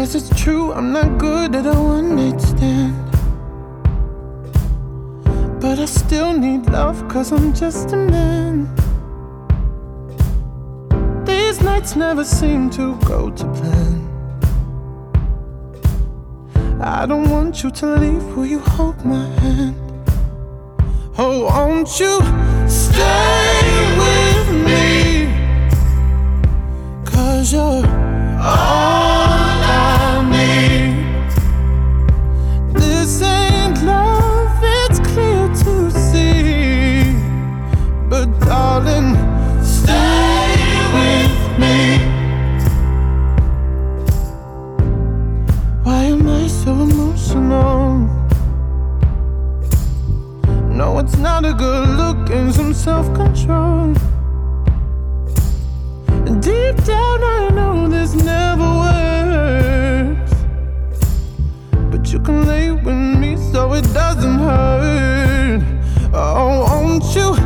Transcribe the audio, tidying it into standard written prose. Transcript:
Yes, it's true, I'm not good at a one-night stand, but I still need love, cause I'm just a man. These nights never seem to go to plan. I don't want you to leave, will you hold my hand? Oh, won't you stay with me? Cause you're all I need. This ain't love, it's clear to see, but darling, stay with me. Why am I so emotional? No, it's not a good look and some self-control. Deep down I know this never works, but you can lay with me so it doesn't hurt. Oh, won't you